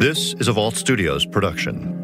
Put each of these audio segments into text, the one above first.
This is a Vault Studios production.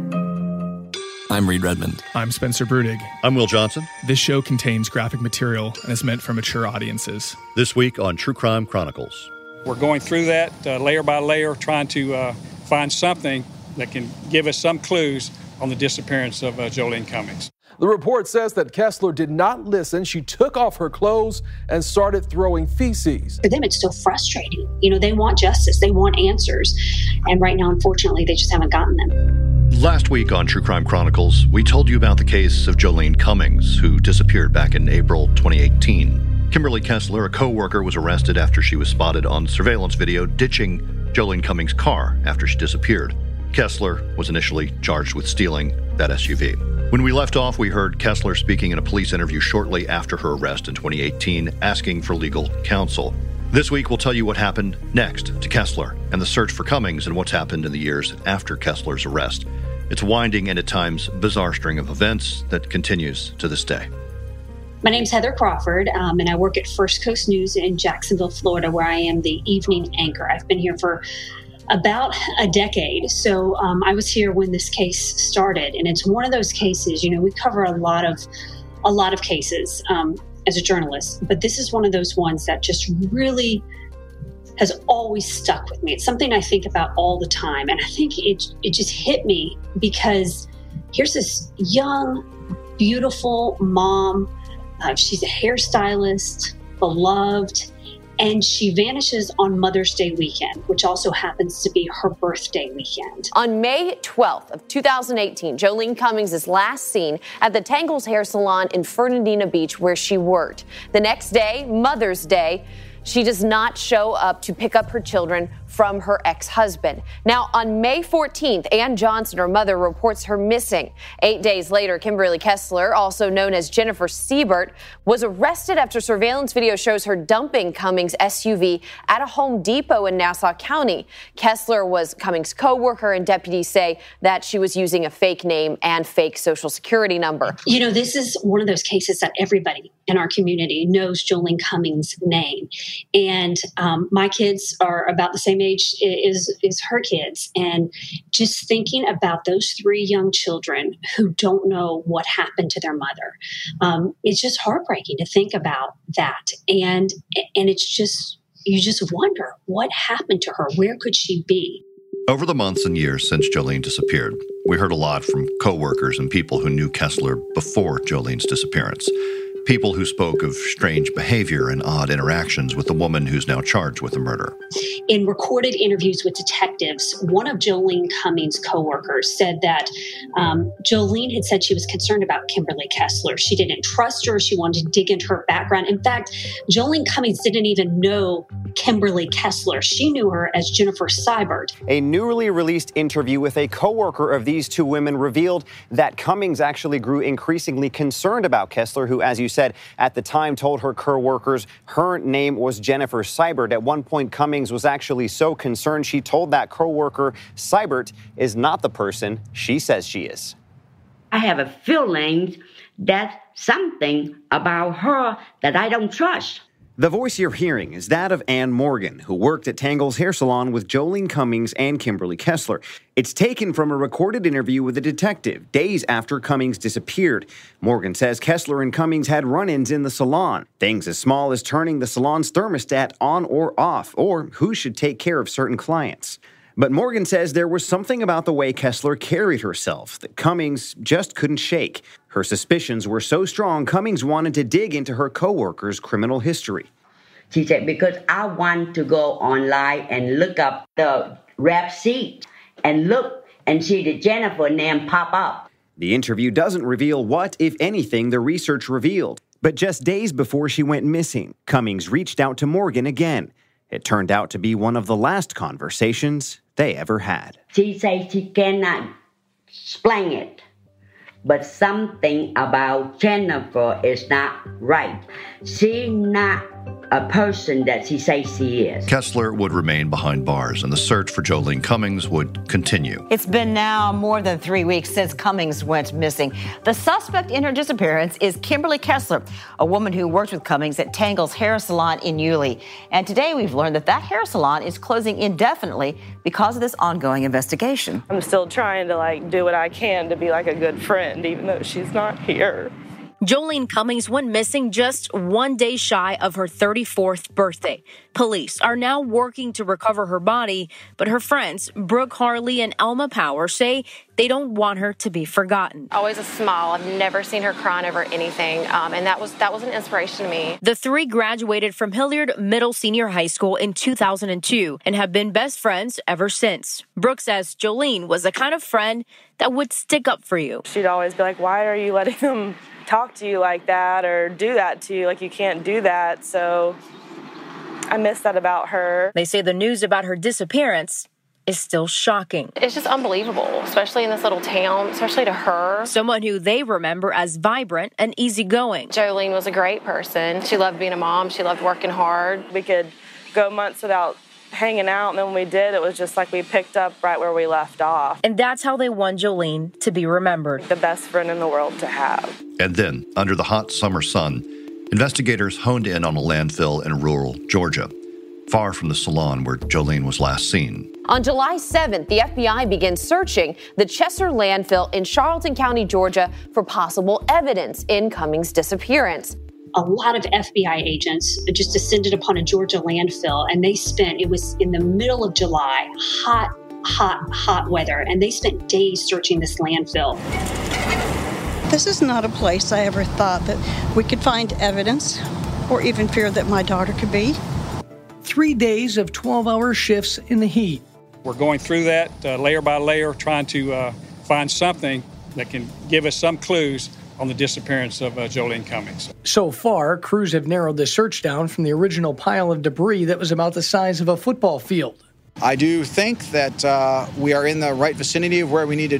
I'm Reed Redmond. I'm Spencer Brudig. I'm Will Johnson. This show contains graphic material and is meant for mature audiences. This week on True Crime Chronicles. We're going through that layer by layer, trying to find something that can give us some clues on the disappearance of Jolene Cummings. The report says that Kessler did not listen. She took off her clothes and started throwing feces. For them, it's still frustrating. You know, they want justice. They want answers. And right now, unfortunately, they just haven't gotten them. Last week on True Crime Chronicles, we told you about the case of Jolene Cummings, who disappeared back in April 2018. Kimberly Kessler, a co-worker, was arrested after she was spotted on surveillance video ditching Jolene Cummings' car after she disappeared. Kessler was initially charged with stealing that SUV. When we left off, we heard Kessler speaking in a police interview shortly after her arrest in 2018, asking for legal counsel. This week, we'll tell you what happened next to Kessler and the search for Cummings and what's happened in the years after Kessler's arrest. It's a winding and at times bizarre string of events that continues to this day. My name's Heather Crawford, and I work at First Coast News in Jacksonville, Florida, where I am the evening anchor. I've been here for about a decade. So I was here when this case started, and it's one of those cases, you know, we cover a lot of cases as a journalist, but this is one of those ones that just really has always stuck with me. It's something I think about all the time, and I think it just hit me because here's this young, beautiful mom. She's a hairstylist, beloved, and she vanishes on Mother's Day weekend, which also happens to be her birthday weekend. On May 12th of 2018, Jolene Cummings is last seen at the Tangles Hair Salon in Fernandina Beach, where she worked. The next day, Mother's Day, she does not show up to pick up her children from her ex-husband. Now, on May 14th, Ann Johnson, her mother, reports her missing. 8 days later, Kimberly Kessler, also known as Jennifer Siebert, was arrested after surveillance video shows her dumping Cummings' SUV at a Home Depot in Nassau County. Kessler was Cummings' co-worker, and deputies say that she was using a fake name and fake social security number. You know, this is one of those cases that everybody in our community knows Jolene Cummings' name. And my kids are about the same age is her kids. And just thinking about those three young children who don't know what happened to their mother, it's just heartbreaking to think about that. And it's just, you just wonder what happened to her. Where could she be? Over the months and years since Jolene disappeared, we heard a lot from co-workers and people who knew Kessler before Jolene's disappearance. People who spoke of strange behavior and odd interactions with the woman who's now charged with the murder. In recorded interviews with detectives, one of Jolene Cummings' co-workers said that Jolene had said she was concerned about Kimberly Kessler. She didn't trust her. She wanted to dig into her background. In fact, Jolene Cummings didn't even know Kimberly Kessler. She knew her as Jennifer Siebert. A newly released interview with a co-worker of these two women revealed that Cummings actually grew increasingly concerned about Kessler, who, as you said, at the time told her co-workers her name was Jennifer Siebert. At one point, Cummings was actually so concerned she told that co-worker Siebert is not the person she says she is. I have a feeling that something about her that I don't trust. The voice you're hearing is that of Ann Morgan, who worked at Tangles Hair Salon with Jolene Cummings and Kimberly Kessler. It's taken from a recorded interview with a detective days after Cummings disappeared. Morgan says Kessler and Cummings had run-ins in the salon, things as small as turning the salon's thermostat on or off, or who should take care of certain clients. But Morgan says there was something about the way Kessler carried herself that Cummings just couldn't shake. Her suspicions were so strong, Cummings wanted to dig into her co-worker's criminal history. She said, because I want to go online and look up the rap sheet and look and see the Jennifer name pop up. The interview doesn't reveal what, if anything, the research revealed. But just days before she went missing, Cummings reached out to Morgan again. It turned out to be one of the last conversations they ever had. She said she cannot explain it, but something about Jennifer is not right. She's not a person that she says she is. Kessler would remain behind bars, and the search for Jolene Cummings would continue. It's been now more than 3 weeks since Cummings went missing. The suspect in her disappearance is Kimberly Kessler, a woman who worked with Cummings at Tangle's Hair Salon in Yulee. And today we've learned that that hair salon is closing indefinitely because of this ongoing investigation. I'm still trying to do what I can to be a good friend, even though she's not here. Jolene Cummings went missing just 1 day shy of her 34th birthday. Police are now working to recover her body, but her friends, Brooke Harley and Elma Power, say they don't want her to be forgotten. Always a smile. I've never seen her crying over anything, and that was an inspiration to me. The three graduated from Hilliard Middle Senior High School in 2002 and have been best friends ever since. Brooke says Jolene was the kind of friend that would stick up for you. She'd always be like, why are you letting them talk to you like that or do that to you? You can't do that. So I miss that about her. They say the news about her disappearance is still shocking. It's just unbelievable, especially in this little town, especially to her. Someone who they remember as vibrant and easygoing. Jolene was a great person. She loved being a mom. She loved working hard. We could go months without hanging out, and then when we did, it was just we picked up right where we left off. And that's how they want Jolene to be remembered. The best friend in the world to have. And then, under the hot summer sun, investigators honed in on a landfill in rural Georgia, far from the salon where Jolene was last seen. On July 7th, the FBI began searching the Chesser landfill in Charlton County, Georgia, for possible evidence in Cummings' disappearance. A lot of FBI agents just descended upon a Georgia landfill, and it was in the middle of July, hot weather, and they spent days searching this landfill. This is not a place I ever thought that we could find evidence or even fear that my daughter could be. 3 days of 12-hour shifts in the heat. We're going through that layer by layer, trying to find something that can give us some clues on the disappearance of Jolene Cummings. So far, crews have narrowed the search down from the original pile of debris that was about the size of a football field. I do think that we are in the right vicinity of where we need to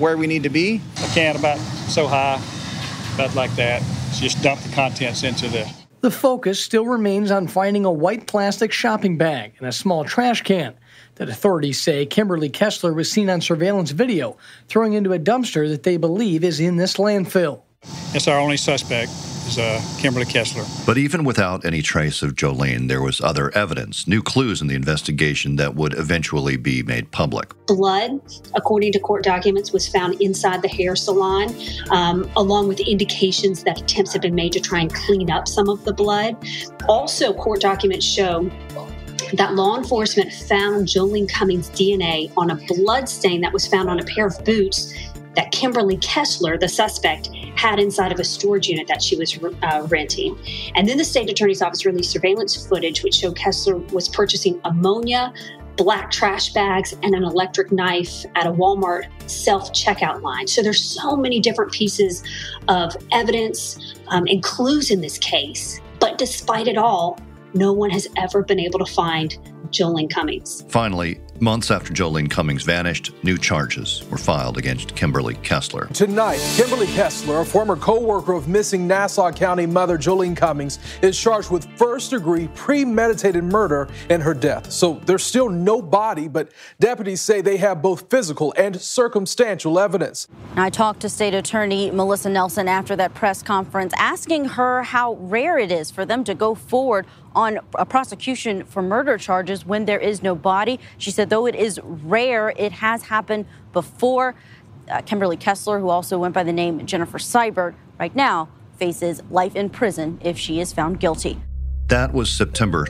be. A can about so high, about like that. Just dump the contents into this. The focus still remains on finding a white plastic shopping bag and a small trash can that authorities say Kimberly Kessler was seen on surveillance video throwing into a dumpster that they believe is in this landfill. That's our only suspect, is Kimberly Kessler. But even without any trace of Jolene, there was other evidence, new clues in the investigation that would eventually be made public. Blood, according to court documents, was found inside the hair salon, along with indications that attempts had been made to try and clean up some of the blood. Also, court documents show that law enforcement found Jolene Cummings' DNA on a blood stain that was found on a pair of boots that Kimberly Kessler, the suspect, had inside of a storage unit that she was renting. And then the state attorney's office released surveillance footage which showed Kessler was purchasing ammonia, black trash bags, and an electric knife at a Walmart self-checkout line. So there's so many different pieces of evidence and clues in this case. But despite it all, no one has ever been able to find Jolene Cummings. Finally, months after Jolene Cummings vanished, new charges were filed against Kimberly Kessler. Tonight, Kimberly Kessler, a former co-worker of missing Nassau County mother Jolene Cummings, is charged with first-degree premeditated murder in her death. So there's still no body, but deputies say they have both physical and circumstantial evidence. I talked to State Attorney Melissa Nelson after that press conference, asking her how rare it is for them to go forward on a prosecution for murder charges when there is no body. She said, though it is rare, it has happened before. Kimberly Kessler, who also went by the name Jennifer Seibert, right now faces life in prison if she is found guilty. That was September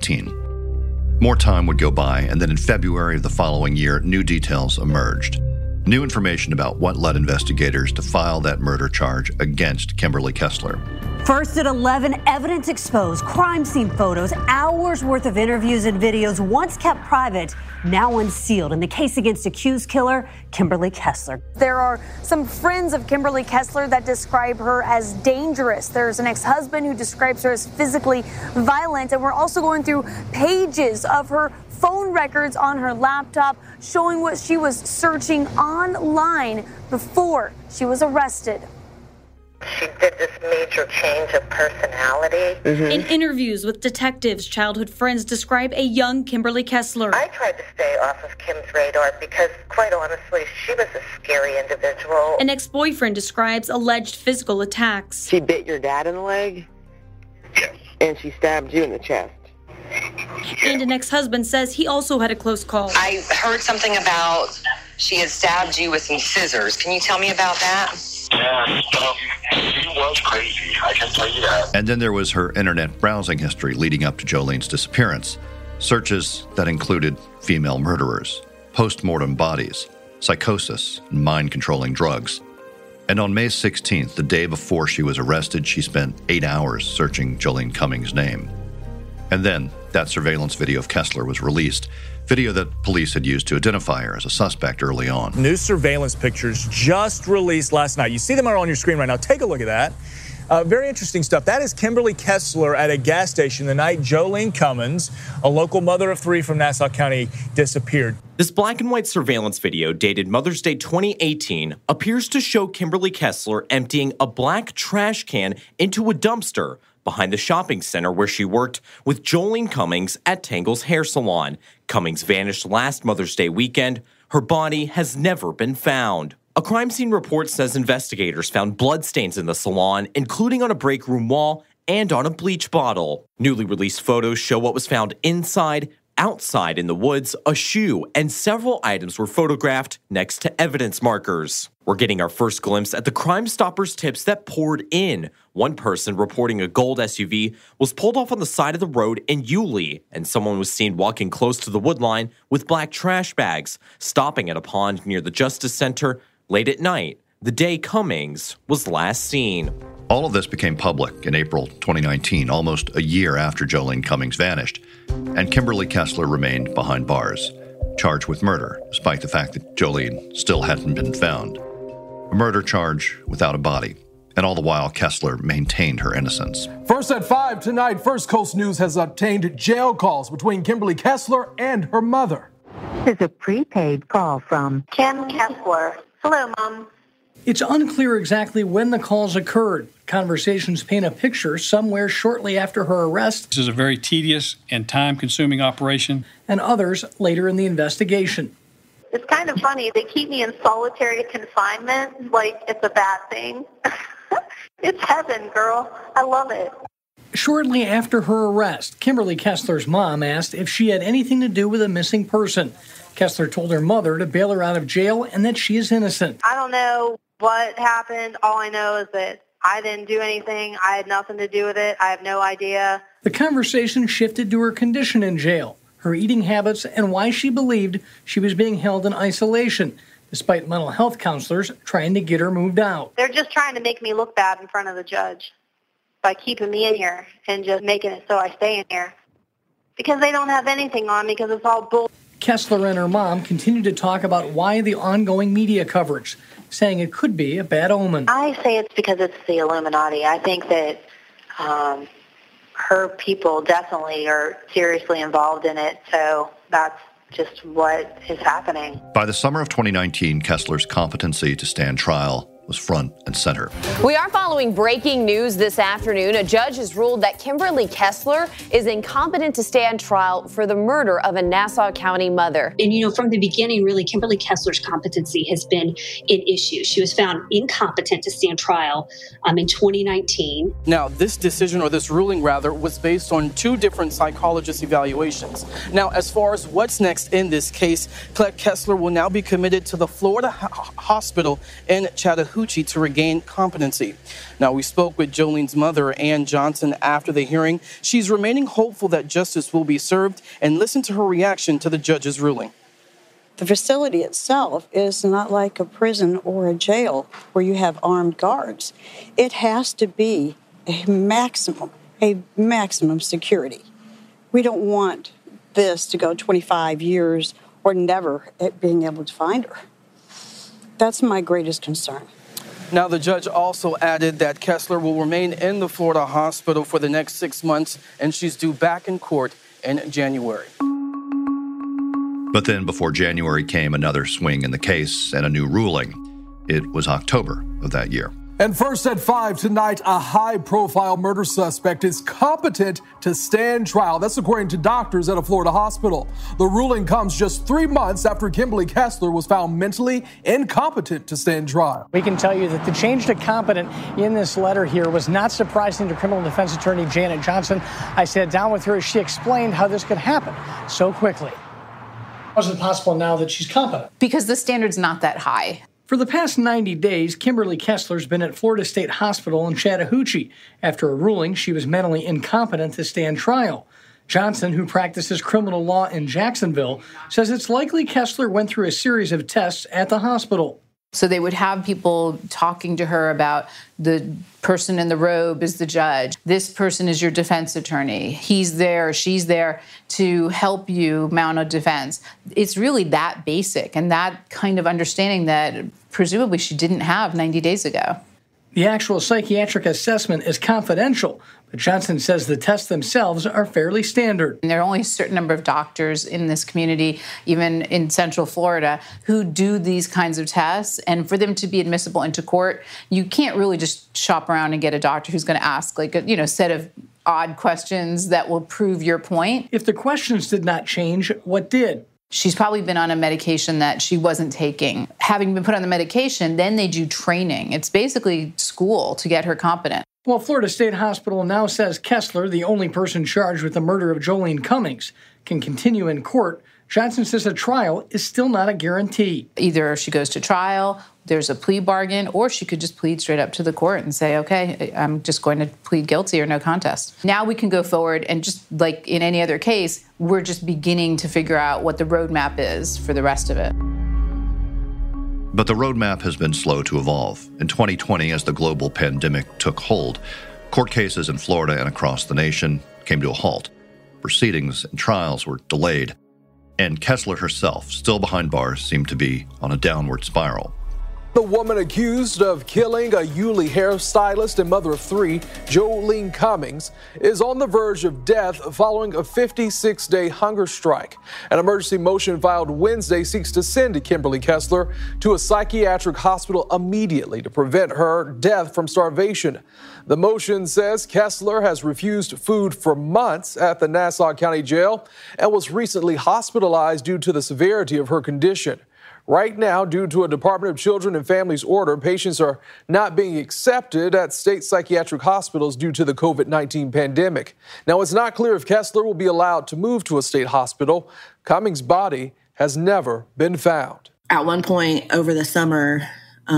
2018. More time would go by, and then in February of the following year, new details emerged. New information about what led investigators to file that murder charge against Kimberly Kessler. First at 11, evidence exposed, crime scene photos, hours worth of interviews and videos once kept private, now unsealed in the case against accused killer Kimberly Kessler. There are some friends of Kimberly Kessler that describe her as dangerous. There's an ex-husband who describes her as physically violent, and we're also going through pages of her phone records on her laptop showing what she was searching online before she was arrested. she did this major change of personality. In interviews with detectives, childhood friends describe a young Kimberly Kessler. I tried to stay off of Kim's radar because, quite honestly, she was a scary individual. An ex-boyfriend describes alleged physical attacks. She bit your dad in the leg? Yes. And she stabbed you in the chest? And an ex-husband says he also had a close call. I heard something about she had stabbed you with some scissors. Can you tell me about that? Yeah, she was crazy, I can tell you that. And then there was her internet browsing history leading up to Jolene's disappearance. Searches that included female murderers, post-mortem bodies, psychosis, and mind-controlling drugs. And on May 16th, the day before she was arrested, she spent 8 hours searching Jolene Cummings' name. And then that surveillance video of Kessler was released, video that police had used to identify her as a suspect early on. New surveillance pictures just released last night. You see them on your screen right now. Take a look at that. Very interesting stuff. That is Kimberly Kessler at a gas station the night Jolene Cummings, a local mother of 3 from Nassau County, disappeared. This black and white surveillance video, dated Mother's Day 2018, appears to show Kimberly Kessler emptying a black trash can into a dumpster behind the shopping center where she worked with Jolene Cummings at Tangle's Hair Salon. Cummings vanished last Mother's Day weekend. Her body has never been found. A crime scene report says investigators found bloodstains in the salon, including on a break room wall and on a bleach bottle. Newly released photos show what was found inside. Outside in the woods, a shoe and several items were photographed next to evidence markers. We're getting our first glimpse at the Crime Stoppers tips that poured in. One person reporting a gold SUV was pulled off on the side of the road in Yulee, and someone was seen walking close to the wood line with black trash bags, stopping at a pond near the Justice Center late at night, the day Cummings was last seen. All of this became public in April 2019, almost a year after Jolene Cummings vanished, and Kimberly Kessler remained behind bars, charged with murder, despite the fact that Jolene still hadn't been found. A murder charge without a body, and all the while Kessler maintained her innocence. First at 5 tonight, First Coast News has obtained jail calls between Kimberly Kessler and her mother. This is a prepaid call from Kim Kessler. Hello, Mom. It's unclear exactly when the calls occurred. Conversations paint a picture somewhere shortly after her arrest. This is a very tedious and time-consuming operation. And others later in the investigation. It's kind of funny. They keep me in solitary confinement like it's a bad thing. It's heaven, girl. I love it. Shortly after her arrest, Kimberly Kessler's mom asked if she had anything to do with a missing person. Kessler told her mother to bail her out of jail and that she is innocent. I don't know what happened. All I know is that I didn't do anything. I had nothing to do with it. I have no idea. The conversation shifted to her condition in jail, her eating habits, and why she believed she was being held in isolation, despite mental health counselors trying to get her moved out. They're just trying to make me look bad in front of the judge by keeping me in here and just making it so I stay in here. Because they don't have anything on me because it's all bull. Kessler and her mom continued to talk about why the ongoing media coverage, saying it could be a bad omen. I say it's because it's the Illuminati. I think that her people definitely are seriously involved in it, so that's just what is happening. By the summer of 2019, Kessler's competency to stand trial was front and center. We are following breaking news this afternoon. A judge has ruled that Kimberly Kessler is incompetent to stand trial for the murder of a Nassau County mother. And, from the beginning, really, Kimberly Kessler's competency has been an issue. She was found incompetent to stand trial in 2019. Now, this decision, or this ruling rather, was based on 2 different psychologist evaluations. Now, as far as what's next in this case, Kessler will now be committed to the Florida Hospital in Chattahoochee to regain competency. Now, we spoke with Jolene's mother, Ann Johnson, after the hearing. She's remaining hopeful that justice will be served, and listen to her reaction to the judge's ruling. The facility itself is not like a prison or a jail where you have armed guards. It has to be a maximum security. We don't want this to go 25 years or never being able to find her. That's my greatest concern. Now, the judge also added that Kessler will remain in the Florida hospital for the next 6 months, and she's due back in court in January. But then before January came another swing in the case and a new ruling. It was October of that year. And first at 5 tonight, a high-profile murder suspect is competent to stand trial. That's according to doctors at a Florida hospital. The ruling comes just 3 months after Kimberly Kessler was found mentally incompetent to stand trial. We can tell you that the change to competent in this letter here was not surprising to criminal defense attorney Janet Johnson. I sat down with her as she explained how this could happen so quickly. How is it possible now that she's competent? Because the standard's not that high. For the past 90 days, Kimberly Kessler's been at Florida State Hospital in Chattahoochee after a ruling she was mentally incompetent to stand trial. Johnson, who practices criminal law in Jacksonville, says it's likely Kessler went through a series of tests at the hospital. So they would have people talking to her about the person in the robe is the judge. This person is your defense attorney. He's there, she's there to help you mount a defense. It's really that basic and that kind of understanding that presumably she didn't have 90 days ago. The actual psychiatric assessment is confidential, but Johnson says the tests themselves are fairly standard. And there are only a certain number of doctors in this community, even in Central Florida, who do these kinds of tests. And for them to be admissible into court, you can't really just shop around and get a doctor who's going to ask like a set of odd questions that will prove your point. If the questions did not change, what did? She's probably been on a medication that she wasn't taking. Having been put on the medication, then they do training. It's basically school to get her competent. Well, Florida State Hospital now says Kessler, the only person charged with the murder of Jolene Cummings, can continue in court. Johnson says a trial is still not a guarantee. Either she goes to trial, there's a plea bargain, or she could just plead straight up to the court and say, okay, I'm just going to plead guilty or no contest. Now we can go forward and just like in any other case, we're just beginning to figure out what the roadmap is for the rest of it. But the roadmap has been slow to evolve. In 2020, as the global pandemic took hold, court cases in Florida and across the nation came to a halt. Proceedings and trials were delayed. And Kessler herself, still behind bars, seemed to be on a downward spiral. The woman accused of killing a Yulee hairstylist and mother of 3, Jolene Cummings, is on the verge of death following a 56-day hunger strike. An emergency motion filed Wednesday seeks to send Kimberly Kessler to a psychiatric hospital immediately to prevent her death from starvation. The motion says Kessler has refused food for months at the Nassau County Jail and was recently hospitalized due to the severity of her condition. Right now, due to a Department of Children and Families order, patients are not being accepted at state psychiatric hospitals due to the COVID-19 pandemic. Now, it's not clear if Kessler will be allowed to move to a state hospital. Cummings' body has never been found. At one point over the summer,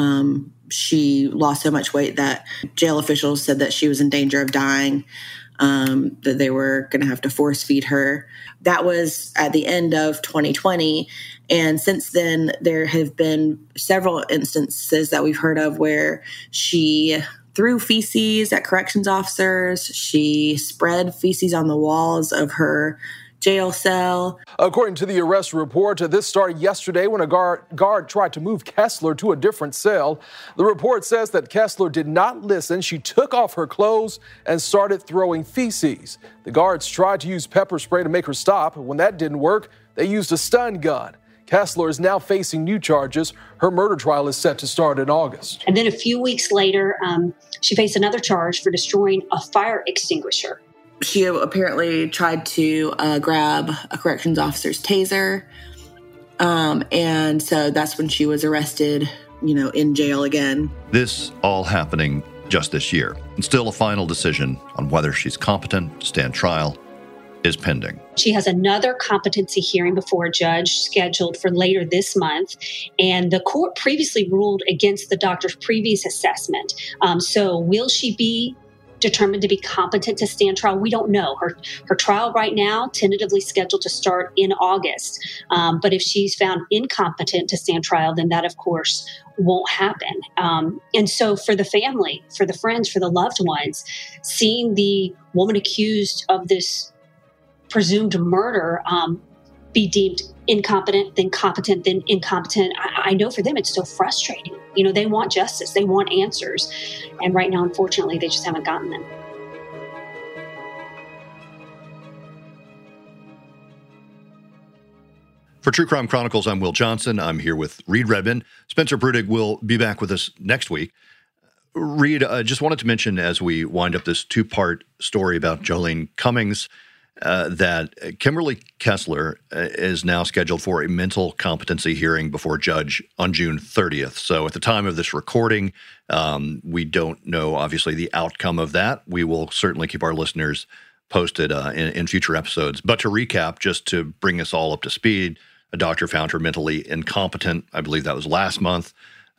she lost so much weight that jail officials said that she was in danger of dying, that they were going to have to force feed her. That was at the end of 2020. And since then, there have been several instances that we've heard of where she threw feces at corrections officers. She spread feces on the walls of her jail cell. According to the arrest report, this started yesterday when a guard tried to move Kessler to a different cell. The report says that Kessler did not listen. She took off her clothes and started throwing feces. The guards tried to use pepper spray to make her stop. When that didn't work, they used a stun gun. Kessler is now facing new charges. Her murder trial is set to start in August. And then a few weeks later, she faced another charge for destroying a fire extinguisher. She apparently tried to grab a corrections officer's taser. And so that's when she was arrested, in jail again. This all happening just this year. And still a final decision on whether she's competent to stand trial is pending. She has another competency hearing before a judge scheduled for later this month. And the court previously ruled against the doctor's previous assessment. So will she be determined to be competent to stand trial? We don't know. Her trial right now tentatively scheduled to start in August. But if she's found incompetent to stand trial, then that, of course, won't happen. And so for the family, for the friends, for the loved ones, seeing the woman accused of this presumed murder be deemed incompetent, then competent, then incompetent, I know for them it's so frustrating. They want justice, they want answers. And right now, unfortunately, they just haven't gotten them. For True Crime Chronicles, I'm Will Johnson. I'm here with Reed Redman. Spencer Brudig will be back with us next week. Reed, I just wanted to mention as we wind up this two-part story about Jolene Cummings that Kimberly Kessler is now scheduled for a mental competency hearing before a judge on June 30th. So at the time of this recording, we don't know, obviously, the outcome of that. We will certainly keep our listeners posted in future episodes. But to recap, just to bring us all up to speed, a doctor found her mentally incompetent. I believe that was last month.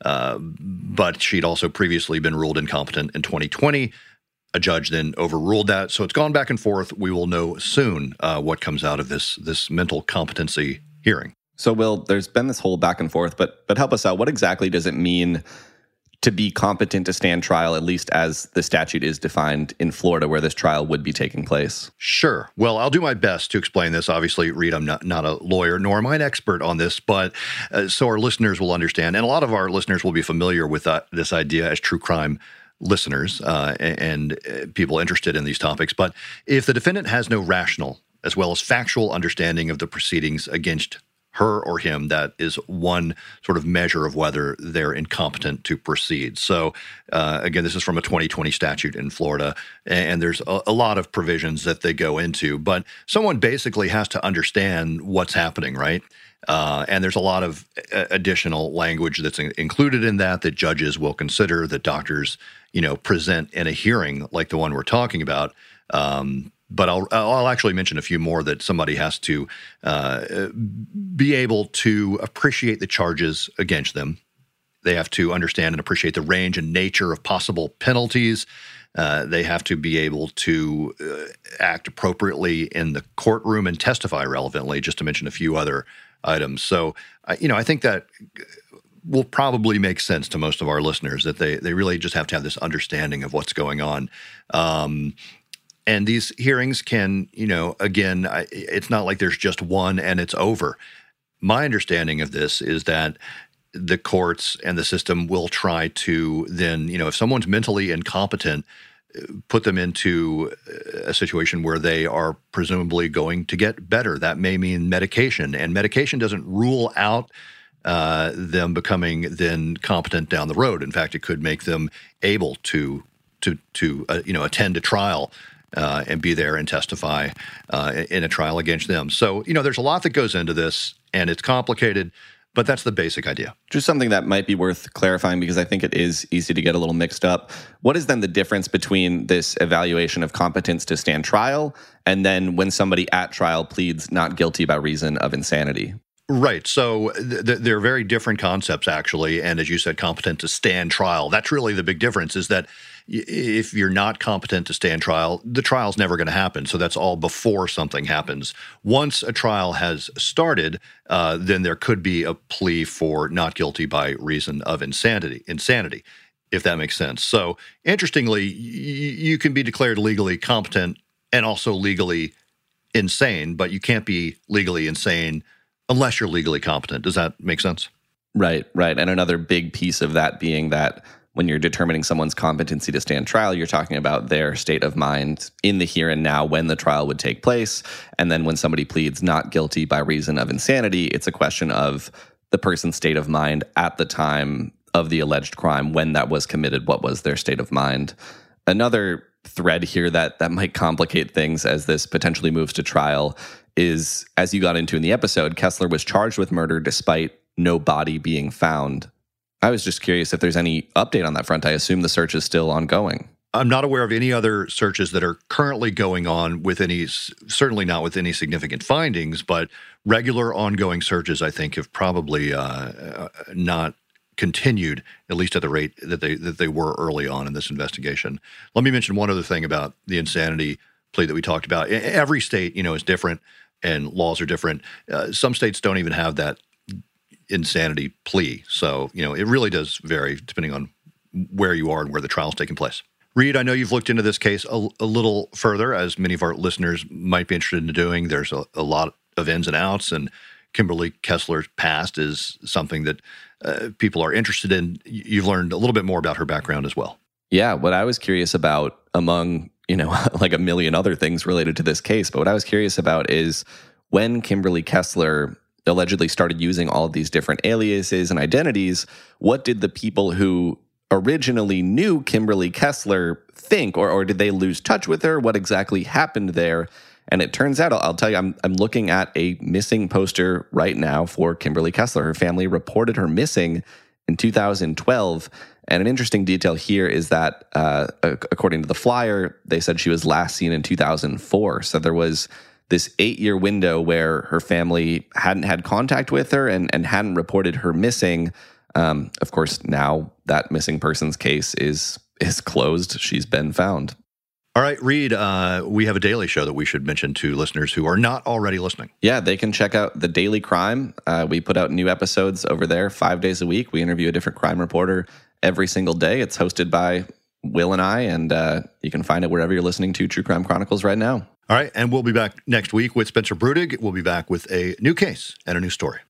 But she'd also previously been ruled incompetent in 2020. A judge then overruled that. So it's gone back and forth. We will know soon what comes out of this mental competency hearing. So, Will, there's been this whole back and forth, but help us out. What exactly does it mean to be competent to stand trial, at least as the statute is defined in Florida, where this trial would be taking place? Sure. Well, I'll do my best to explain this. Obviously, Reed, I'm not a lawyer, nor am I an expert on this, but so our listeners will understand, and a lot of our listeners will be familiar with this idea as true crime listeners and people interested in these topics. But if the defendant has no rational as well as factual understanding of the proceedings against her or him, that is one sort of measure of whether they're incompetent to proceed. So, again, this is from a 2020 statute in Florida, and there's a lot of provisions that they go into. But someone basically has to understand what's happening, right? And there's a lot of additional language that's included in that judges will consider, that doctors, present in a hearing like the one we're talking about. But I'll actually mention a few more that somebody has to be able to appreciate the charges against them. They have to understand and appreciate the range and nature of possible penalties. They have to be able to act appropriately in the courtroom and testify relevantly, just to mention a few other items. So, I think that will probably make sense to most of our listeners, that they really just have to have this understanding of what's going on. And these hearings can, again, it's not like there's just one and it's over. My understanding of this is that the courts and the system will try to then, if someone's mentally incompetent, put them into a situation where they are presumably going to get better. That may mean medication, and medication doesn't rule out them becoming then competent down the road. In fact, it could make them able to attend a trial and be there and testify in a trial against them. So, there's a lot that goes into this, and it's complicated, but that's the basic idea. Just something that might be worth clarifying, because I think it is easy to get a little mixed up. What is then the difference between this evaluation of competence to stand trial and then when somebody at trial pleads not guilty by reason of insanity? Right. So they're very different concepts, actually. And as you said, competent to stand trial. That's really the big difference, is that if you're not competent to stand trial, the trial's never going to happen. So that's all before something happens. Once a trial has started, then there could be a plea for not guilty by reason of insanity, if that makes sense. So interestingly, you can be declared legally competent and also legally insane, but you can't be legally insane unless you're legally competent. Does that make sense? Right. And another big piece of that being that when you're determining someone's competency to stand trial, you're talking about their state of mind in the here and now when the trial would take place. And then when somebody pleads not guilty by reason of insanity, it's a question of the person's state of mind at the time of the alleged crime, when that was committed, what was their state of mind. Another thread here that might complicate things as this potentially moves to trial is, as you got into in the episode, Kessler was charged with murder despite no body being found. I was just curious if there's any update on that front. I assume the search is still ongoing. I'm not aware of any other searches that are currently going on with certainly not with any significant findings, but regular ongoing searches, I think, have probably not continued, at least at the rate that they were early on in this investigation. Let me mention one other thing about the insanity plea that we talked about. Every state, is different, and laws are different. Some states don't even have that insanity plea. So, it really does vary depending on where you are and where the trial's taking place. Reed, I know you've looked into this case a little further, as many of our listeners might be interested in doing. There's a lot of ins and outs, and Kimberly Kessler's past is something that people are interested in. You've learned a little bit more about her background as well. Yeah, what I was curious about, among, like a million other things related to this case, but what I was curious about is when Kimberly Kessler allegedly started using all of these different aliases and identities, what did the people who originally knew Kimberly Kessler think, or did they lose touch with her? What exactly happened there? And it turns out, I'll tell you, I'm looking at a missing poster right now for Kimberly Kessler. Her family reported her missing in 2012. And an interesting detail here is that, according to the flyer, they said she was last seen in 2004. So there was this 8-year window where her family hadn't had contact with her and hadn't reported her missing. Of course, now that missing persons case is closed. She's been found. All right, Reed, we have a daily show that we should mention to listeners who are not already listening. Yeah, they can check out The Daily Crime. We put out new episodes over there 5 days a week. We interview a different crime reporter every single day. It's hosted by Will and I, and you can find it wherever you're listening to True Crime Chronicles right now. All right, and we'll be back next week with Spencer Brudig. We'll be back with a new case and a new story.